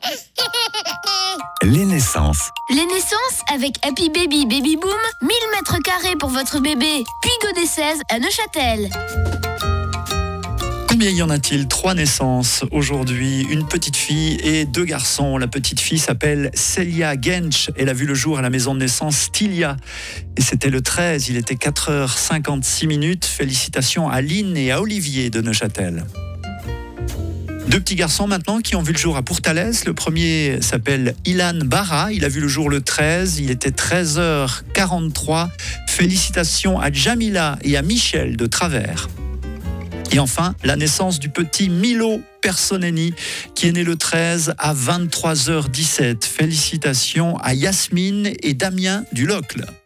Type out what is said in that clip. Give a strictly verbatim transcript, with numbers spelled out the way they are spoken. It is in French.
Les naissances. Les naissances avec Happy Baby Baby Boom, mille mètres carrés pour votre bébé. Puis Godet seize à Neuchâtel. Combien y en a-t-il? Trois naissances aujourd'hui, une petite fille et deux garçons. La petite fille s'appelle Celia Gensch. Elle a vu le jour à la maison de naissance Stylia. Et c'était le treize, il était quatre heures cinquante-six minutes. Félicitations à Lynn et à Olivier de Neuchâtel. Deux petits garçons maintenant qui ont vu le jour à Pourtalès. Le premier s'appelle Ilan Barra. Il a vu le jour le treize. Il était treize heures quarante-trois. Félicitations à Jamila et à Michel de Travers. Et enfin, la naissance du petit Milo Personeni qui est né le treize à vingt-trois heures dix-sept. Félicitations à Yasmine et Damien du Locle.